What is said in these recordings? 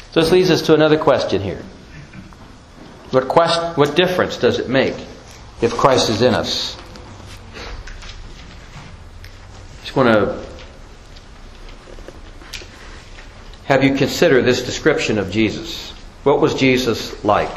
So this leads us to another question here. What difference does it make if Christ is in us? I just want to have you consider this description of Jesus. What was Jesus like?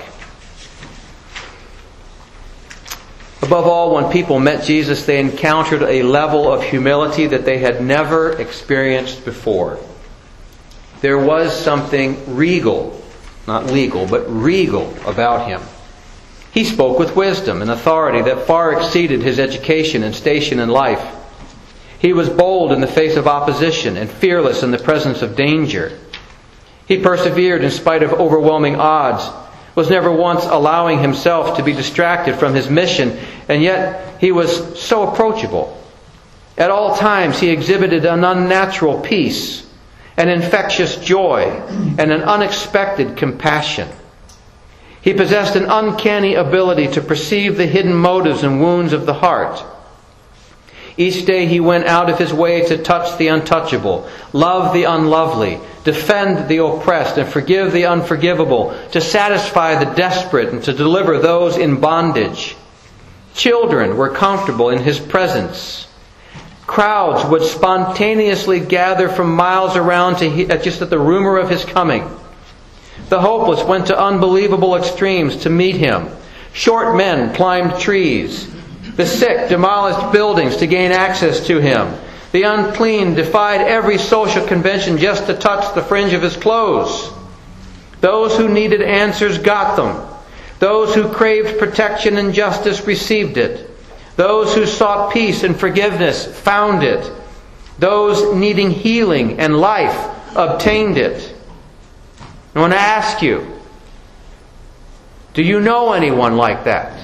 Above all, when people met Jesus, they encountered a level of humility that they had never experienced before. There was something regal, not legal, but regal about Him. He spoke with wisdom and authority that far exceeded his education and station in life. He was bold in the face of opposition and fearless in the presence of danger. He persevered in spite of overwhelming odds, was never once allowing himself to be distracted from his mission, and yet he was so approachable. At all times he exhibited an unnatural peace, an infectious joy, and an unexpected compassion. He possessed an uncanny ability to perceive the hidden motives and wounds of the heart. Each day he went out of his way to touch the untouchable, love the unlovely, defend the oppressed, and forgive the unforgivable, to satisfy the desperate and to deliver those in bondage. Children were comfortable in His presence. Crowds would spontaneously gather from miles around just at the rumor of His coming. The hopeless went to unbelievable extremes to meet Him. Short men climbed trees. The sick demolished buildings to gain access to Him. The unclean defied every social convention just to touch the fringe of His clothes. Those who needed answers got them. Those who craved protection and justice received it. Those who sought peace and forgiveness found it. Those needing healing and life obtained it. I want to ask you, do you know anyone like that?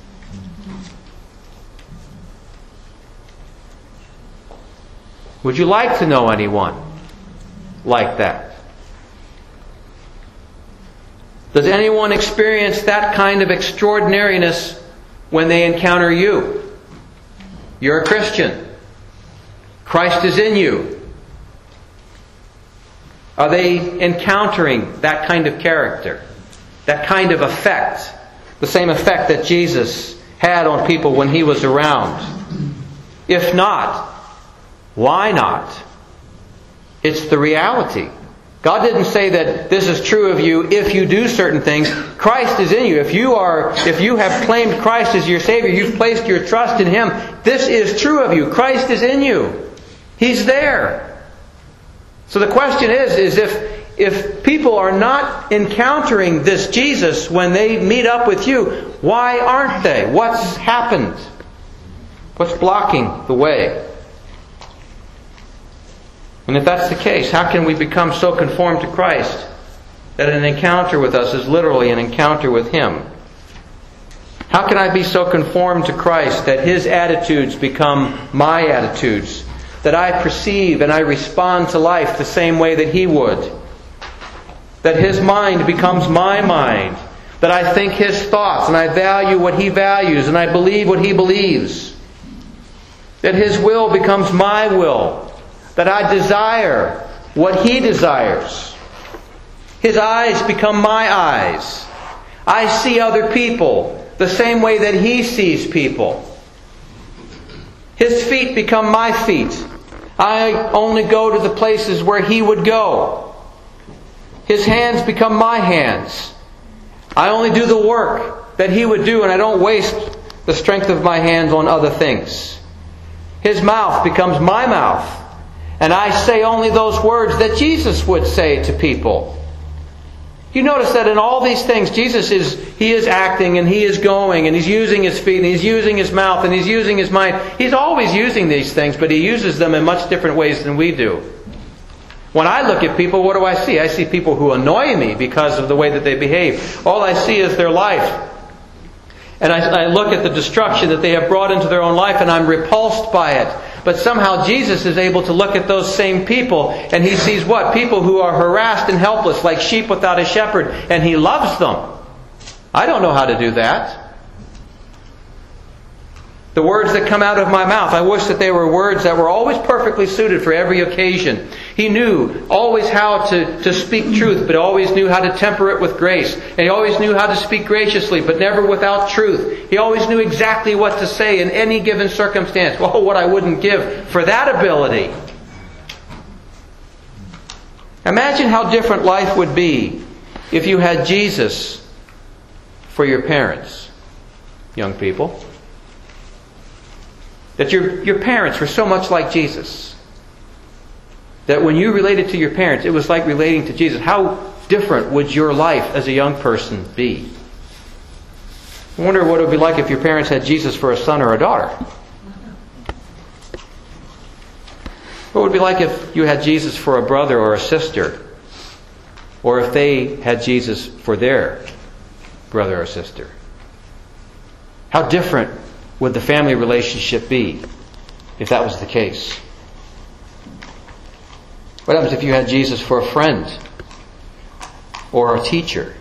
Would you like to know anyone like that? Does anyone experience that kind of extraordinariness when they encounter you? You're a Christian. Christ is in you. Are they encountering that kind of character? That kind of effect? The same effect that Jesus had on people when He was around? If not, why not? It's the reality. God didn't say that this is true of you if you do certain things. Christ is in you. If you have claimed Christ as your Savior, you've placed your trust in Him, this is true of you. Christ is in you. He's there. So the question is if people are not encountering this Jesus when they meet up with you, why aren't they? What's happened? What's blocking the way? And if that's the case, how can we become so conformed to Christ that an encounter with us is literally an encounter with Him? How can I be so conformed to Christ that His attitudes become my attitudes? That I perceive and I respond to life the same way that He would? That His mind becomes my mind? That I think His thoughts and I value what He values and I believe what He believes? That His will becomes my will? That I desire what He desires? His eyes become my eyes. I see other people the same way that He sees people. His feet become my feet. I only go to the places where He would go. His hands become my hands. I only do the work that He would do, and I don't waste the strength of my hands on other things. His mouth becomes my mouth. And I say only those words that Jesus would say to people. You notice that in all these things, Jesus is acting and He is going and He's using His feet and He's using His mouth and He's using His mind. He's always using these things, but He uses them in much different ways than we do. When I look at people, what do I see? I see people who annoy me because of the way that they behave. All I see is their life. And I look at the destruction that they have brought into their own life and I'm repulsed by it. But somehow Jesus is able to look at those same people and He sees what? People who are harassed and helpless like sheep without a shepherd, and He loves them. I don't know how to do that. The words that come out of my mouth, I wish that they were words that were always perfectly suited for every occasion. He knew always how to speak truth, but always knew how to temper it with grace. And He always knew how to speak graciously, but never without truth. He always knew exactly what to say in any given circumstance. Oh, what I wouldn't give for that ability. Imagine how different life would be if you had Jesus for your parents, young people. That your parents were so much like Jesus. That when you related to your parents, it was like relating to Jesus. How different would your life as a young person be? I wonder what it would be like if your parents had Jesus for a son or a daughter. What would it be like if you had Jesus for a brother or a sister? Or if they had Jesus for their brother or sister? How different would the family relationship be if that was the case? What happens if you had Jesus for a friend or a teacher?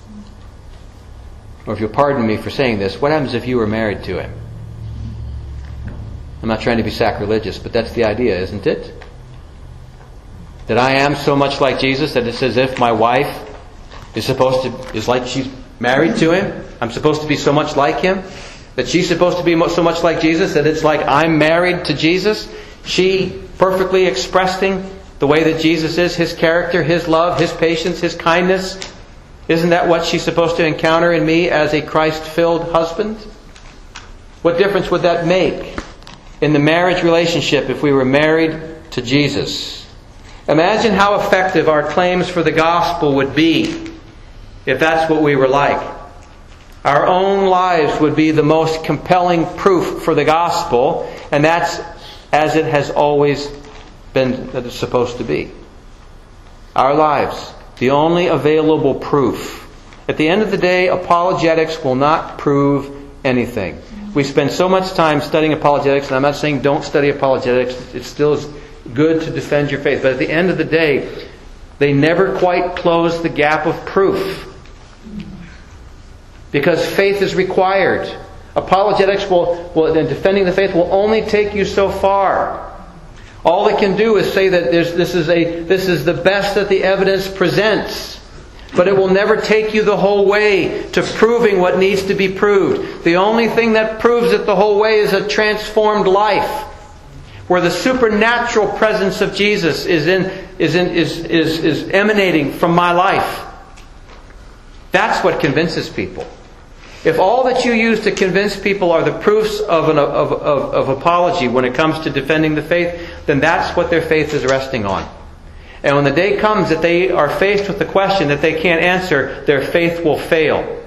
Or if you'll pardon me for saying this, what happens if you were married to Him? I'm not trying to be sacrilegious, but that's the idea, isn't it? That I am so much like Jesus that it's as if my wife is like she's married to Him. I'm supposed to be so much like Him. That she's supposed to be so much like Jesus that it's like I'm married to Jesus. She perfectly expressing the way that Jesus is, His character, His love, His patience, His kindness. Isn't that what she's supposed to encounter in me as a Christ-filled husband? What difference would that make in the marriage relationship if we were married to Jesus? Imagine how effective our claims for the gospel would be if that's what we were like. Our own lives would be the most compelling proof for the gospel, and that's as it has always been that it's supposed to be. Our lives, the only available proof. At the end of the day, apologetics will not prove anything. We spend so much time studying apologetics, and I'm not saying don't study apologetics. It still is good to defend your faith. But at the end of the day, they never quite close the gap of proof. Because faith is required. Apologetics and defending the faith will only take you so far. All it can do is say that this is the best that the evidence presents. But it will never take you the whole way to proving what needs to be proved. The only thing that proves it the whole way is a transformed life, where the supernatural presence of Jesus is emanating from my life. That's what convinces people. If all that you use to convince people are the proofs of apology when it comes to defending the faith, then that's what their faith is resting on. And when the day comes that they are faced with the question that they can't answer, their faith will fail.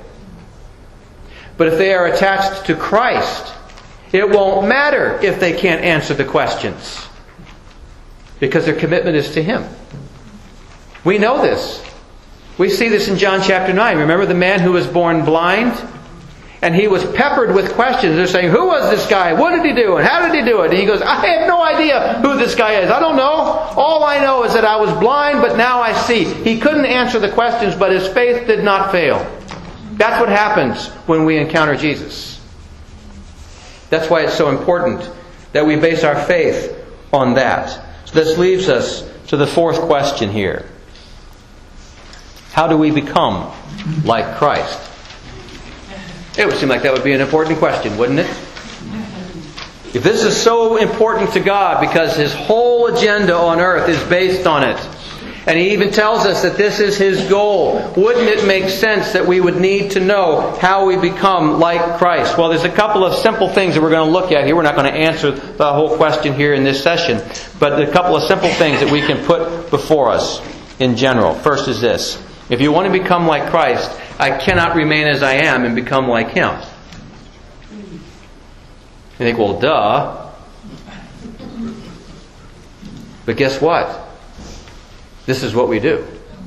But if they are attached to Christ, it won't matter if they can't answer the questions, because their commitment is to Him. We know this. We see this in John chapter 9. Remember the man who was born blind? And he was peppered with questions. They're saying, who was this guy? What did he do? And how did he do it? And he goes, I have no idea who this guy is. I don't know. All I know is that I was blind, but now I see. He couldn't answer the questions, but his faith did not fail. That's what happens when we encounter Jesus. That's why it's so important that we base our faith on that. So this leaves us to the fourth question here. How do we become like Christ? It would seem like that would be an important question, wouldn't it? If this is so important to God because His whole agenda on earth is based on it, and He even tells us that this is His goal, wouldn't it make sense that we would need to know how we become like Christ? Well, there's a couple of simple things that we're going to look at here. We're not going to answer the whole question here in this session, but a couple of simple things that we can put before us in general. First is this. If you want to become like Christ, I cannot remain as I am and become like Him. You think, well, duh. But guess what? This is what we do.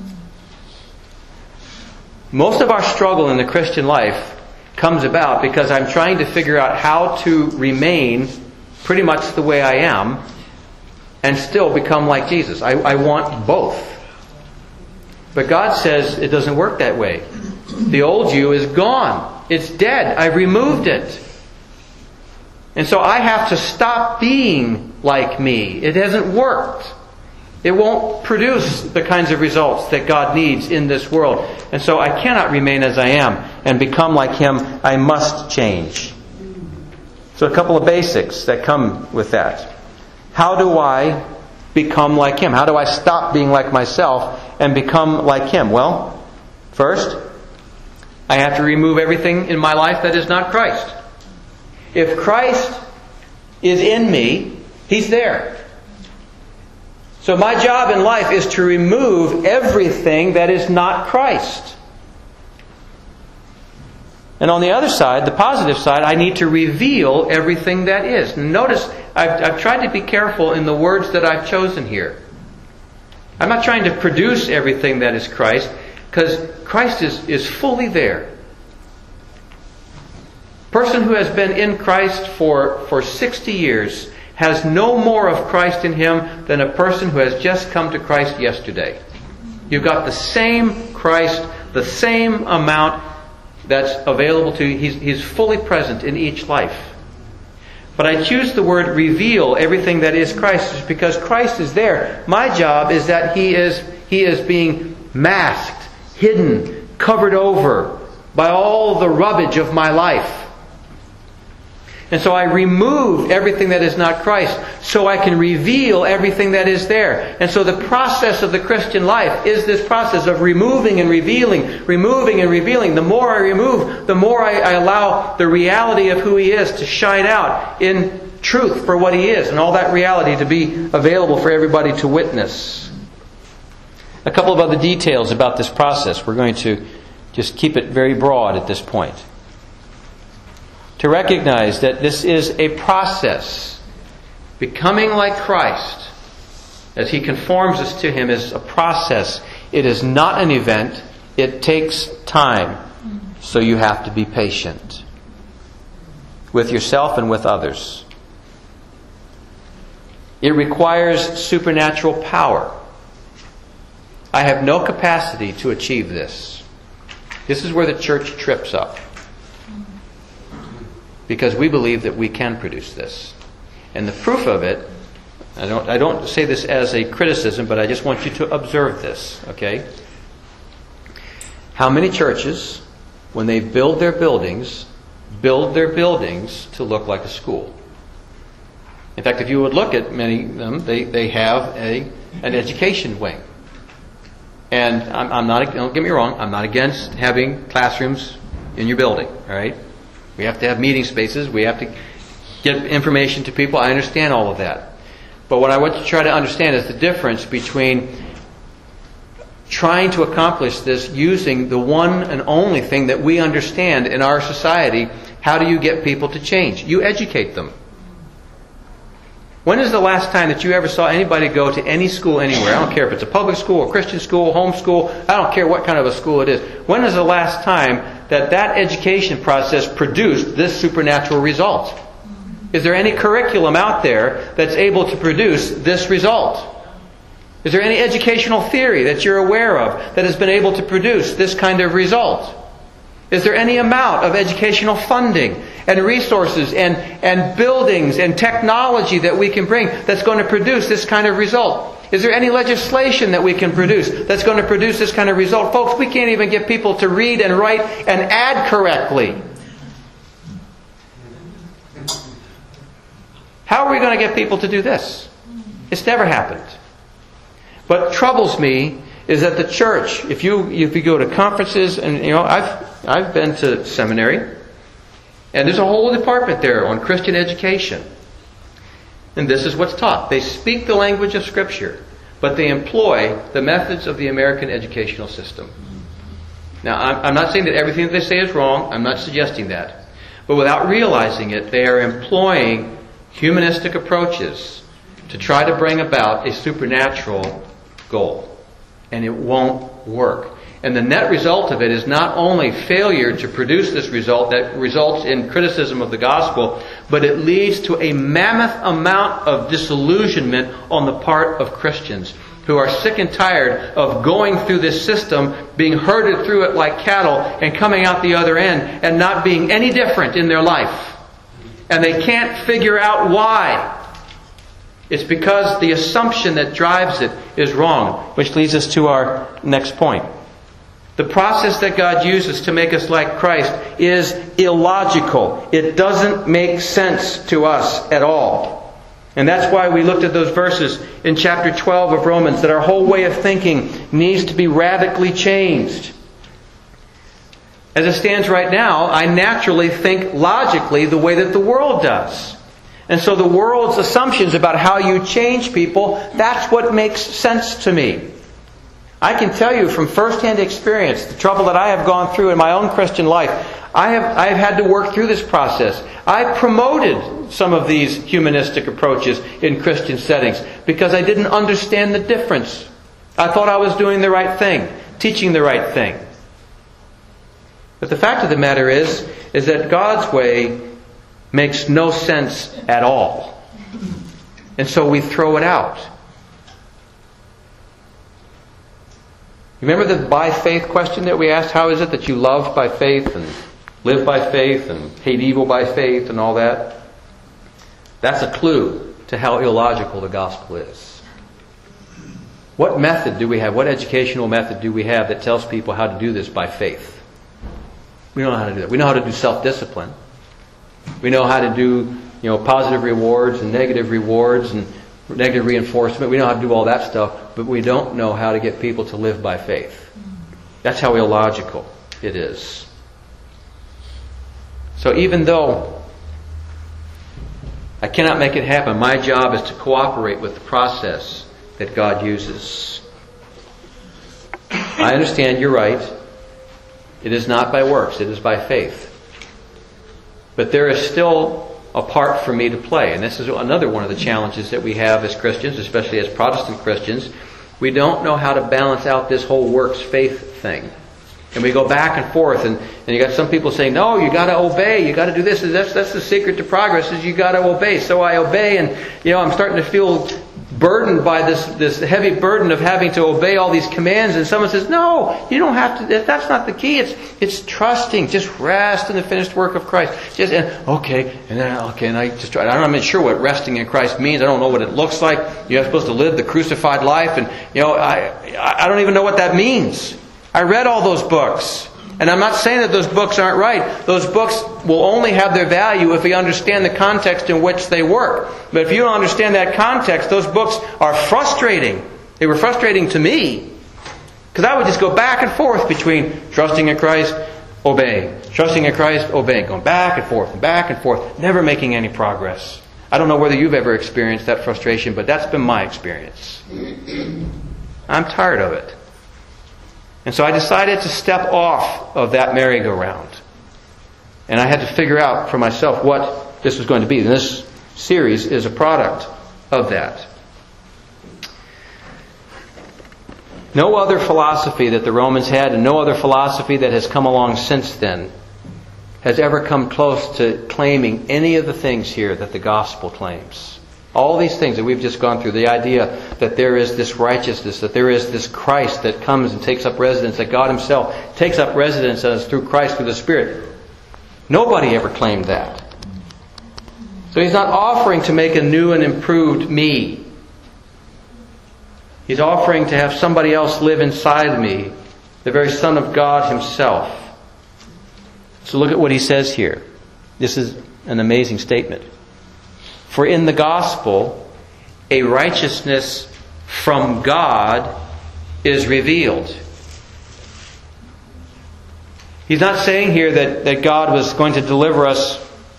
Most of our struggle in the Christian life comes about because I'm trying to figure out how to remain pretty much the way I am and still become like Jesus. I want both. But God says it doesn't work that way. The old you is gone. It's dead. I removed it. And so I have to stop being like me. It hasn't worked. It won't produce the kinds of results that God needs in this world. And so I cannot remain as I am and become like Him. I must change. So a couple of basics that come with that. How do I become like Him? How do I stop being like myself and become like Him? Well, first, I have to remove everything in my life that is not Christ. If Christ is in me, He's there. So my job in life is to remove everything that is not Christ. And on the other side, the positive side, I need to reveal everything that is. Notice, I've tried to be careful in the words that I've chosen here. I'm not trying to produce everything that is Christ, because Christ is fully there. A person who has been in Christ for 60 years has no more of Christ in him than a person who has just come to Christ yesterday. You've got the same Christ, the same amount that's available to you. He's fully present in each life. But I choose the word reveal everything that is Christ because Christ is there. My job is that He is being masked, hidden, covered over by all the rubbish of my life. And so I remove everything that is not Christ so I can reveal everything that is there. And so the process of the Christian life is this process of removing and revealing, removing and revealing. The more I remove, the more I allow the reality of who He is to shine out in truth for what He is, and all that reality to be available for everybody to witness. A couple of other details about this process. We're going to just keep it very broad at this point. To recognize that this is a process. Becoming like Christ, as He conforms us to Him, is a process. It is not an event. It takes time. So you have to be patient with yourself and with others. It requires supernatural power. I have no capacity to achieve this. This is where the church trips up. Because we believe that we can produce this. And the proof of it, I don't say this as a criticism, but I just want you to observe this, okay? How many churches, when they build their buildings to look like a school? In fact, if you would look at many of them, they have an education wing. And I'm not, don't get me wrong, I'm not against having classrooms in your building, all right? We have to have meeting spaces. We have to get information to people. I understand all of that. But what I want you to try to understand is the difference between trying to accomplish this using the one and only thing that we understand in our society. How do you get people to change? You educate them. When is the last time that you ever saw anybody go to any school anywhere? I don't care if it's a public school, a Christian school, home school. I don't care what kind of a school it is. When is the last time that education process produced this supernatural result? Is there any curriculum out there that's able to produce this result? Is there any educational theory that you're aware of that has been able to produce this kind of result? Is there any amount of educational funding and resources and buildings and technology that we can bring that's going to produce this kind of result? Is there any legislation that we can produce that's going to produce this kind of result? Folks, we can't even get people to read and write and add correctly. How are we going to get people to do this? It's never happened. What troubles me is that the church, if you go to conferences, and I've been to seminary, and there's a whole department there on Christian education. And this is what's taught. They speak the language of Scripture, but they employ the methods of the American educational system. Now, I'm not saying that everything that they say is wrong. I'm not suggesting that. But without realizing it, they are employing humanistic approaches to try to bring about a supernatural goal. And it won't work. And the net result of it is not only failure to produce this result that results in criticism of the gospel, but it leads to a mammoth amount of disillusionment on the part of Christians who are sick and tired of going through this system, being herded through it like cattle, and coming out the other end and not being any different in their life. And they can't figure out why. It's because the assumption that drives it is wrong. Which leads us to our next point. The process that God uses to make us like Christ is illogical. It doesn't make sense to us at all. And that's why we looked at those verses in chapter 12 of Romans, that our whole way of thinking needs to be radically changed. As it stands right now, I naturally think logically the way that the world does. And so the world's assumptions about how you change people, that's what makes sense to me. I can tell you from first-hand experience, the trouble that I have gone through in my own Christian life, I've had to work through this process. I promoted some of these humanistic approaches in Christian settings because I didn't understand the difference. I thought I was doing the right thing, teaching the right thing. But the fact of the matter is that God's way makes no sense at all. And so we throw it out. Remember the by faith question that we asked? How is it that you love by faith and live by faith and hate evil by faith and all that? That's a clue to how illogical the gospel is. What method do we have? What educational method do we have that tells people how to do this by faith? We don't know how to do that. We know how to do self-discipline. We know how to do, positive rewards and negative rewards and negative reinforcement. We know how to do all that stuff, but we don't know how to get people to live by faith. That's how illogical it is. So even though I cannot make it happen, my job is to cooperate with the process that God uses. I understand, you're right. It is not by works, it is by faith. But there is still a part for me to play. And this is another one of the challenges that we have as Christians, especially as Protestant Christians. We don't know how to balance out this whole works-faith thing. And we go back and forth, and you got some people saying, no, you got to obey, you got to do this. That's the secret to progress, is you got to obey. So I obey, and I'm starting to feel burdened by this heavy burden of having to obey all these commands. And someone says, no, you don't have to. That's not the key. It's trusting. Just rest in the finished work of Christ. And I just try. I'm not sure what resting in Christ means. I don't know what it looks like. You're supposed to live the crucified life, and I don't even know what that means. I read all those books. And I'm not saying that those books aren't right. Those books will only have their value if we understand the context in which they work. But if you don't understand that context, those books are frustrating. They were frustrating to me. Because I would just go back and forth between trusting in Christ, obeying. Trusting in Christ, obeying. Going back and forth, never making any progress. I don't know whether you've ever experienced that frustration, but that's been my experience. I'm tired of it. And so I decided to step off of that merry-go-round. And I had to figure out for myself what this was going to be. And this series is a product of that. No other philosophy that the Romans had, and no other philosophy that has come along since then, has ever come close to claiming any of the things here that the gospel claims. All these things that we've just gone through, the idea that there is this righteousness, that there is this Christ that comes and takes up residence, that God Himself takes up residence in us through Christ, through the Spirit. Nobody ever claimed that. So He's not offering to make a new and improved me. He's offering to have somebody else live inside me, the very Son of God Himself. So look at what He says here. This is an amazing statement. For in the gospel, a righteousness from God is revealed. He's not saying here that God was going to deliver us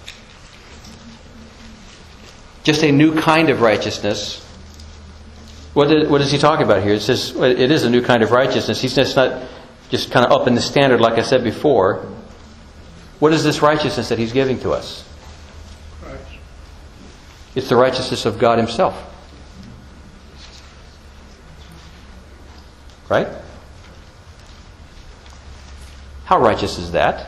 just a new kind of righteousness. What is he talking about here? It says it is a new kind of righteousness. He's just not just kind of upping the standard like I said before. What is this righteousness that He's giving to us? It's the righteousness of God Himself. Right? How righteous is that?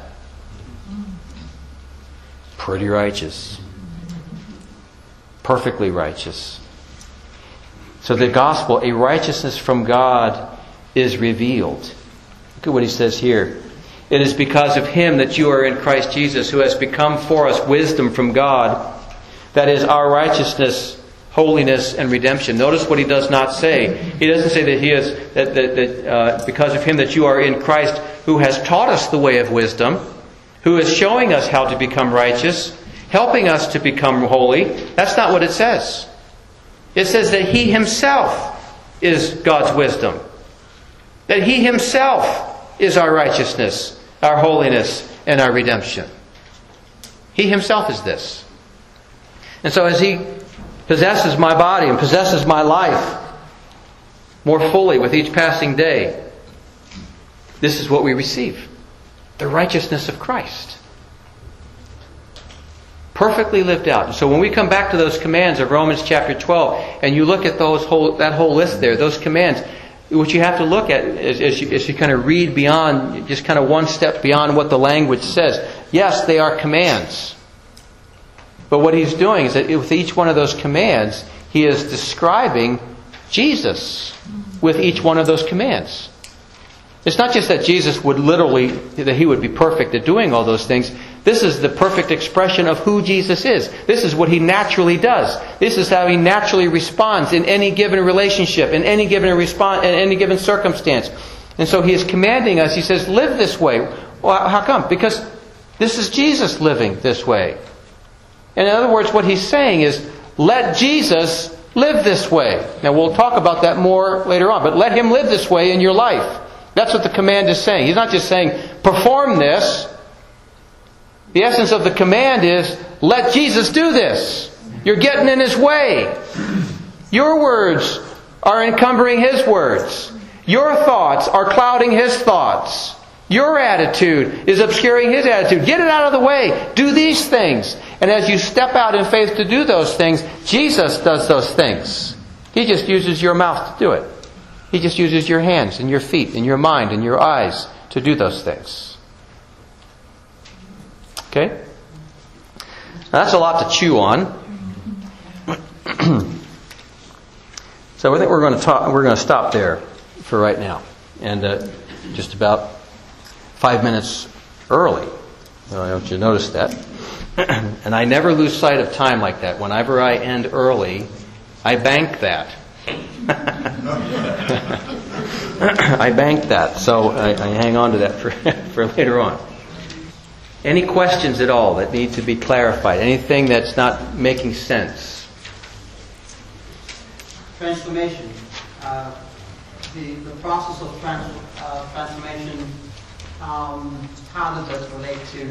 Pretty righteous. Perfectly righteous. So the gospel, a righteousness from God, is revealed. Look at what he says here. It is because of Him that you are in Christ Jesus, who has become for us wisdom from God. That is our righteousness, holiness, and redemption. Notice what he does not say. He doesn't say that he is that because of him that you are in Christ, who has taught us the way of wisdom, who is showing us how to become righteous, helping us to become holy. That's not what it says. It says that he himself is God's wisdom. That he himself is our righteousness, our holiness, and our redemption. He himself is this. And so as he possesses my body and possesses my life more fully with each passing day, this is what we receive. The righteousness of Christ. Perfectly lived out. And so when we come back to those commands of Romans chapter 12, and you look at that whole list there, those commands, what you have to look at as you kind of read beyond, just kind of one step beyond what the language says. Yes, they are commands. But what he's doing is that with each one of those commands, he is describing Jesus with each one of those commands. It's not just that Jesus would literally, that he would be perfect at doing all those things. This is the perfect expression of who Jesus is. This is what he naturally does. This is how he naturally responds in any given relationship, in any given circumstance. And so he is commanding us, he says, live this way. Well, how come? Because this is Jesus living this way. In other words, what he's saying is, let Jesus live this way. Now we'll talk about that more later on, but let him live this way in your life. That's what the command is saying. He's not just saying, perform this. The essence of the command is, let Jesus do this. You're getting in his way. Your words are encumbering his words. Your thoughts are clouding his thoughts. Your attitude is obscuring his attitude. Get it out of the way. Do these things. And as you step out in faith to do those things, Jesus does those things. He just uses your mouth to do it. He just uses your hands and your feet and your mind and your eyes to do those things. Okay? Now that's a lot to chew on. So I think we're going to stop there for right now. And just about 5 minutes early. I want you to notice that. And I never lose sight of time like that. Whenever I end early, I bank that. I bank that. So I hang on to that for later on. Any questions at all that need to be clarified? Anything that's not making sense? Transformation. The process of transformation, how does that relate to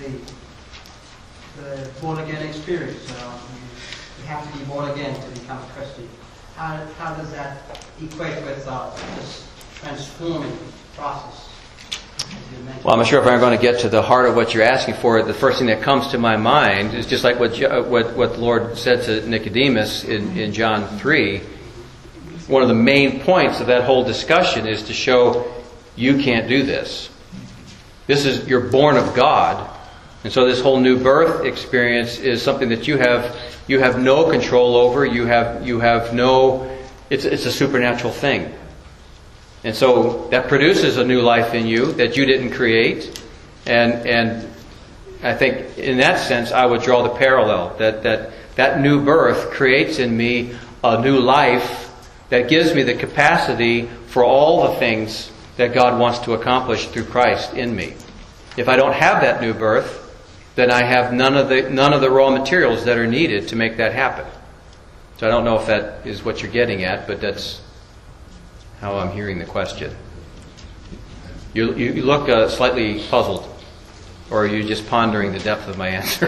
the born-again experience? You have to be born again to become a Christian. How does that equate with this transforming process? Well, I'm not sure if I'm going to get to the heart of what you're asking for. The first thing that comes to my mind is just like what the Lord said to Nicodemus in John 3. One of the main points of that whole discussion is to show you can't do this. You're born of God. And so this whole new birth experience is something that you have no control over. You have no, it's a supernatural thing. And so that produces a new life in you that you didn't create. And I think in that sense I would draw the parallel that new birth creates in me a new life that gives me the capacity for all the things that God wants to accomplish through Christ in me. If I don't have that new birth, then I have none of the raw materials that are needed to make that happen. So I don't know if that is what you're getting at, but that's how I'm hearing the question. You look slightly puzzled, or are you just pondering the depth of my answer?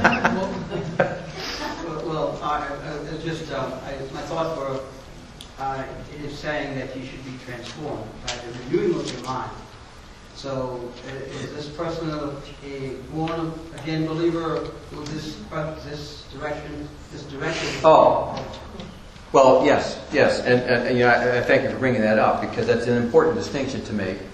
My thoughts were, it is saying that you should be transformed by the renewing of your mind. So, is this person a born again believer with this direction? Oh, well, yes, and I thank you for bringing that up, because that's an important distinction to make.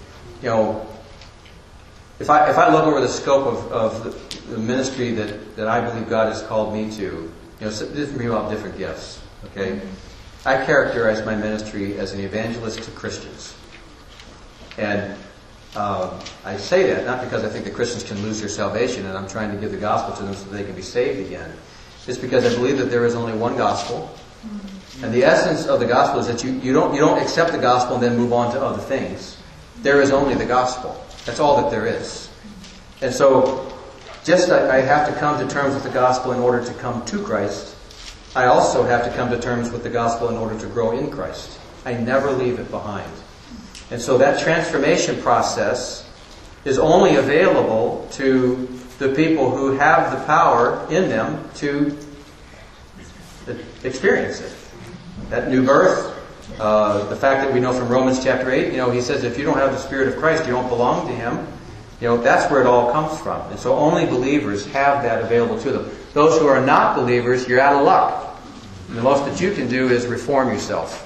If I look over the scope of the ministry that I believe God has called me to, different people have different gifts. Okay, I characterize my ministry as an evangelist to Christians, and I say that not because I think that Christians can lose their salvation and I'm trying to give the gospel to them so they can be saved again. It's because I believe that there is only one gospel, And the essence of the gospel is that you don't accept the gospel and then move on to other things. There is only the gospel. That's all that there is. And so, just like I have to come to terms with the gospel in order to come to Christ, I also have to come to terms with the gospel in order to grow in Christ. I never leave it behind. And so that transformation process is only available to the people who have the power in them to experience it. That new birth, the fact that we know from Romans chapter 8, he says if you don't have the Spirit of Christ, you don't belong to Him. That's where it all comes from. And so only believers have that available to them. Those who are not believers, you're out of luck. And the most that you can do is reform yourself.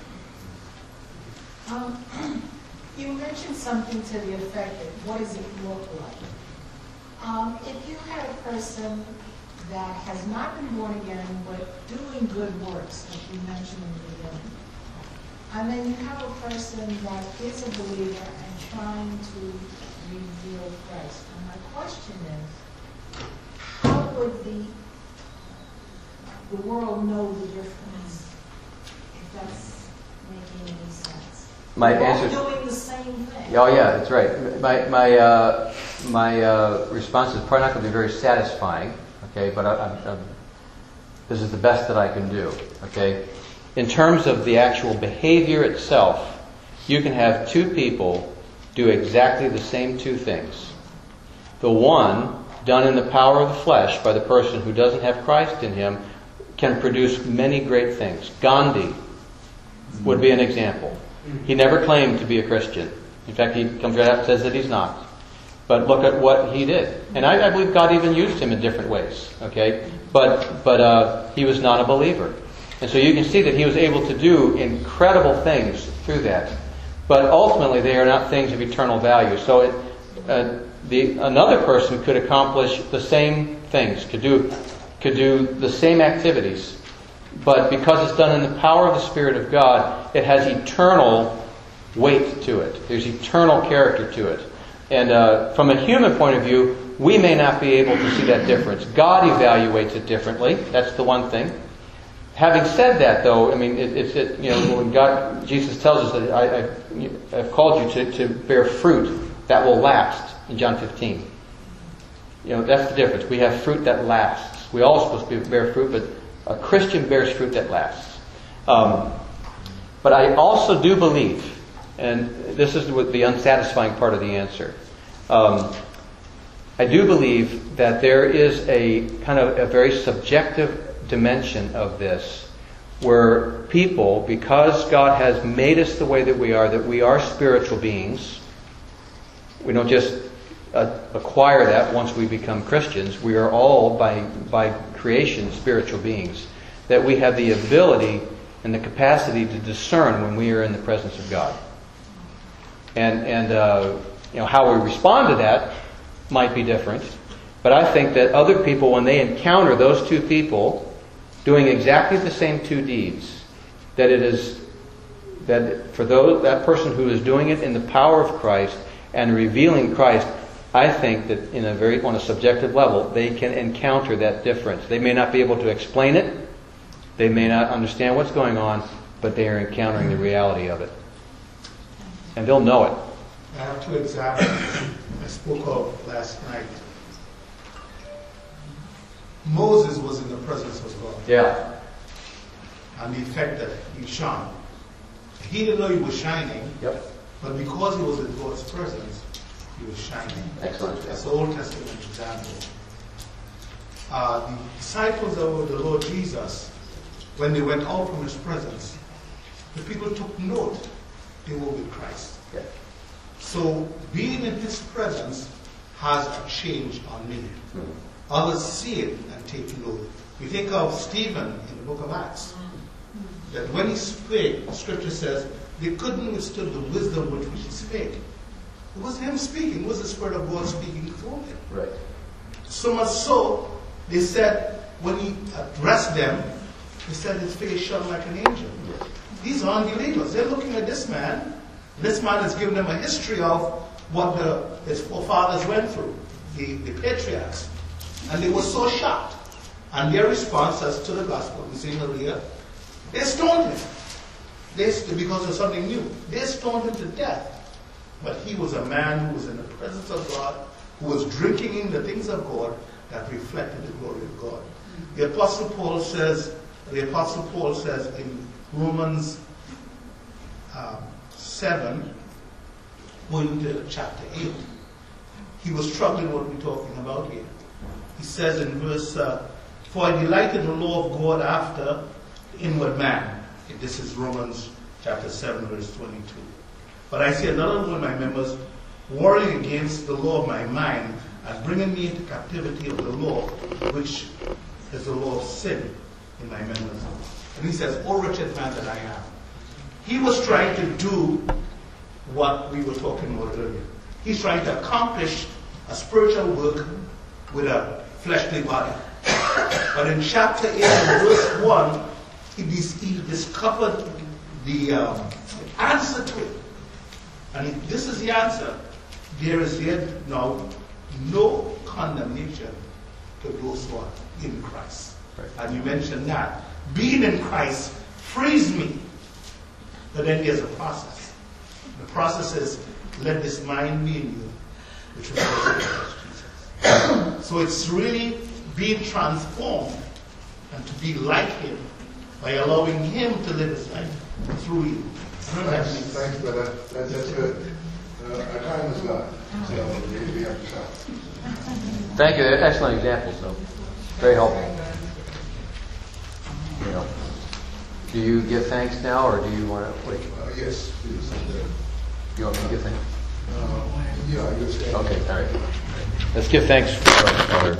You mentioned something to the effect that what does it look like? If you had a person that has not been born again but doing good works, like you mentioned in the beginning, and then you have a person that is a believer and trying to reveal Christ. And my question is, how would the world know the difference, if that's making any sense? My They're answer all doing the same thing. Oh yeah, that's right. My response is probably not going to be very satisfying. Okay, but this is the best that I can do. Okay, in terms of the actual behavior itself, you can have two people do exactly the same two things. The one, done in the power of the flesh by the person who doesn't have Christ in him, can produce many great things. Gandhi would be an example. He never claimed to be a Christian. In fact, he comes right out and says that he's not. But look at what he did. And I believe God even used him in different ways. Okay? But he was not a believer. And so you can see that he was able to do incredible things through that. But ultimately, they are not things of eternal value. So another person could accomplish the same things, could do the same activities. But because it's done in the power of the Spirit of God, it has eternal weight to it. There's eternal character to it. And from a human point of view, we may not be able to see that difference. God evaluates it differently. That's the one thing. Having said that, though, I mean, when Jesus tells us that I've called you to bear fruit that will last in John 15. That's the difference. We have fruit that lasts. We're all supposed to bear fruit, but a Christian bears fruit that lasts. But I also do believe, and this is the unsatisfying part of the answer, I do believe that there is a kind of a very subjective dimension of this, where people, because God has made us the way that we are spiritual beings. We don't just acquire that once we become Christians. We are all, by creation, spiritual beings. That we have the ability and the capacity to discern when we are in the presence of God. And how we respond to that might be different. But I think that other people, when they encounter those two people doing exactly the same two deeds, that for that person who is doing it in the power of Christ and revealing Christ, I think that on a subjective level, they can encounter that difference. They may not be able to explain it. They may not understand what's going on, but they are encountering the reality of it. And they'll know it. I have two examples I spoke of last night. Moses was in the presence of God. Yeah. And the effect that he shone. He didn't know he was shining. Yep. But because he was in God's presence, he was shining. Excellent. That's the Old Testament example. The disciples of the Lord Jesus, when they went out from his presence, the people took note they were with Christ. Yeah. So being in his presence has a change on me. Others see it and take note. We think of Stephen in the book of Acts. That when he spake, the scripture says, they couldn't withstand the wisdom with which he spake. It was him speaking. It was the Spirit of God speaking through him. Right. So much so, they said, when he addressed them, he said his face shone like an angel. Yes. These are unbelievers. They're looking at this man. This man has given them a history of what his forefathers went through, the patriarchs. And they were so shocked. And their response as to the gospel, we seen earlier, They stoned him. Because of something new. They stoned him to death. But he was a man who was in the presence of God, who was drinking in the things of God that reflected the glory of God. The Apostle Paul says in Romans 7, going to chapter 8, he was struggling what we're talking about here. He says in verse, for I delight in the law of God after the inward man. This is Romans chapter 7, verse 22. But I see another one of my members warring against the law of my mind and bringing me into captivity of the law, which is the law of sin in my members. And he says, "O wretched man that I am." He was trying to do what we were talking about earlier. He's trying to accomplish a spiritual work with a fleshly body. But in chapter 8 and verse 1, he discovered the answer to it. And this is the answer. There is yet now no condemnation to those who are in Christ. Right. And you mentioned that. Being in Christ frees me. But then there's a process. The process is, let this mind be in you, which was also in Christ Jesus. So it's really being transformed and to be like him by allowing him to live his life through you. Thanks, brother. That's good. Our time is gone, so we have to stop. Thank you. Excellent examples, though. Very helpful. You know, do you give thanks now, or do you want to wait? Yes, please. You want me to give thanks? Yeah, I guess. Okay, all right. Let's give thanks for our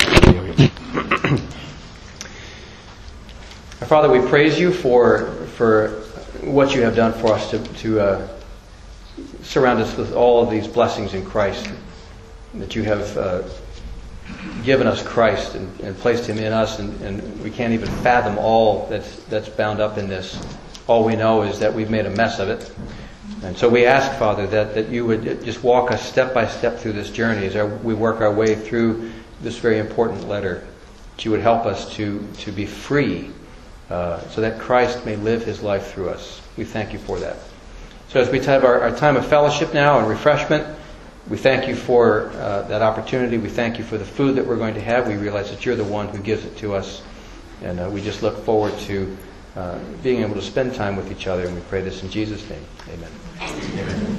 Our Father, we praise you for what you have done for us to surround us with all of these blessings in Christ, that you have given us Christ and placed him in us, and we can't even fathom all that's bound up in this. All we know is that we've made a mess of it. And so we ask, Father, that you would just walk us step by step through this journey as we work our way through this very important letter. That you would help us to be free so that Christ may live his life through us. We thank you for that. So as we have our time of fellowship now and refreshment, we thank you for that opportunity. We thank you for the food that we're going to have. We realize that you're the one who gives it to us. And we just look forward to being able to spend time with each other. And we pray this in Jesus' name. Amen. Amen.